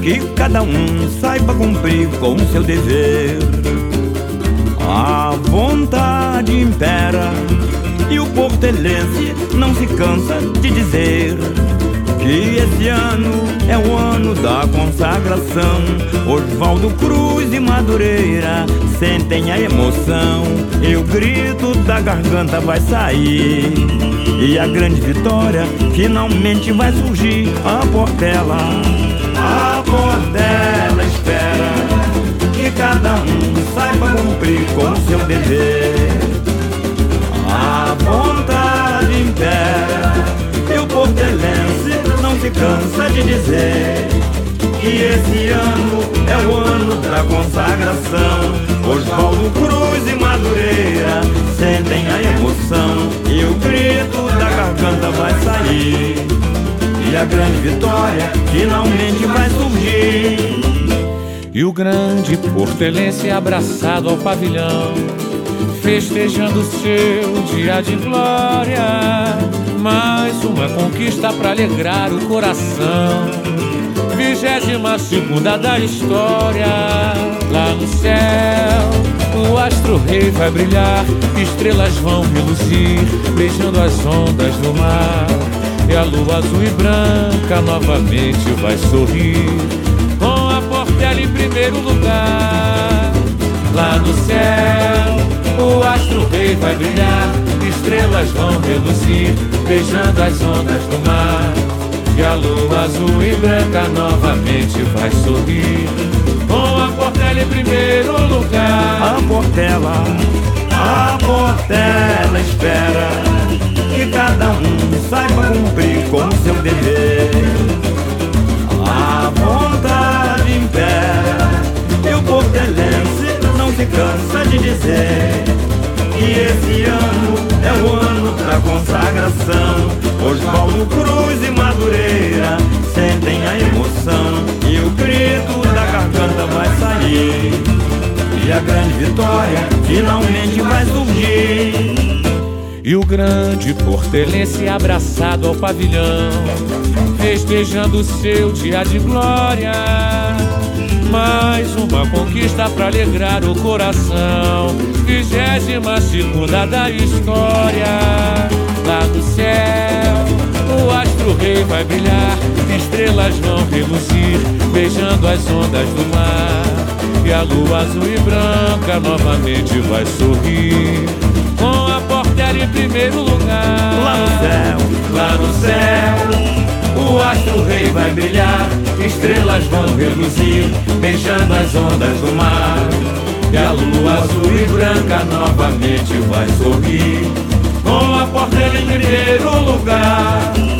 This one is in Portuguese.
que cada um saiba cumprir com seu dever. A vontade impera e o portelense não se cansa de dizer que esse ano é o ano da consagração. Oswaldo Cruz e Madureira sentem a emoção e o grito da garganta vai sair, e a grande vitória finalmente vai surgir. A Portela espera que cada um saiba cumprir com seu dever. A vontade impera e o portelense não se cansa de dizer que esse ano é o ano da consagração. Oswaldo Cruz e Madureira sentem a emoção e o grito da garganta vai sair, e a grande vitória finalmente vai surgir. E o grande portelense abraçado ao pavilhão, festejando seu dia de glória. Mais uma conquista pra alegrar o coração, 22ª da história. Lá no céu o astro-rei vai brilhar, estrelas vão reluzir, beijando as ondas do mar, e a lua azul e branca novamente vai sorrir, com a Portela em primeiro lugar. Lá no céu o astro-rei vai brilhar, estrelas vão reluzir, beijando as ondas do mar, e a lua azul e branca novamente vai sorrir, com a Portela em primeiro lugar. A Portela espera que cada um saiba cumprir com seu dever. A vontade impera e o portelense não se cansa de dizer que esse ano é o ano da consagração. Oswaldo Cruz e Madureira sentem a emoção e o grito da garganta vai sair, e a grande vitória finalmente vai surgir. E o grande portelense abraçado ao pavilhão, festejando seu dia de glória. Mais uma conquista pra alegrar o coração, 22ª da história. Lá no céu o astro-rei vai brilhar, estrelas vão reluzir, beijando as ondas do mar, e a lua azul e branca novamente vai sorrir, com a Portela em primeiro lugar. Lá no céu o astro-rei vai brilhar, estrelas vão reluzir, beijando as ondas do mar, e a lua azul e branca novamente vai sorrir, com a Portela em primeiro lugar.